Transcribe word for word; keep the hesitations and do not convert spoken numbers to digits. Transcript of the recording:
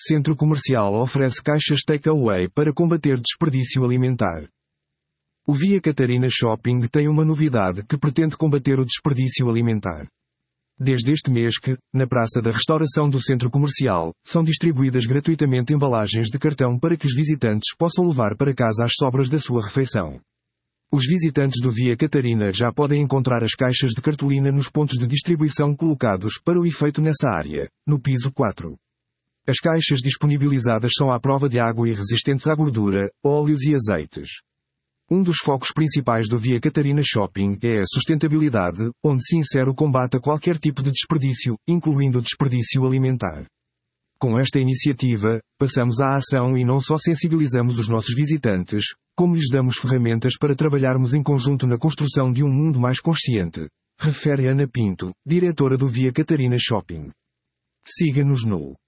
Centro comercial oferece caixas take-away para combater desperdício alimentar. O Via Catarina Shopping tem uma novidade que pretende combater o desperdício alimentar. Desde este mês que, na Praça da Restauração do Centro Comercial, são distribuídas gratuitamente embalagens de cartão para que os visitantes possam levar para casa as sobras da sua refeição. Os visitantes do Via Catarina já podem encontrar as caixas de cartolina nos pontos de distribuição colocados para o efeito nessa área, no piso quatro. As caixas disponibilizadas são à prova de água e resistentes à gordura, óleos e azeites. Um dos focos principais do Via Catarina Shopping é a sustentabilidade, onde se insere o combate a qualquer tipo de desperdício, incluindo o desperdício alimentar. Com esta iniciativa, passamos à ação e não só sensibilizamos os nossos visitantes, como lhes damos ferramentas para trabalharmos em conjunto na construção de um mundo mais consciente, refere Ana Pinto, diretora do Via Catarina Shopping. Siga-nos no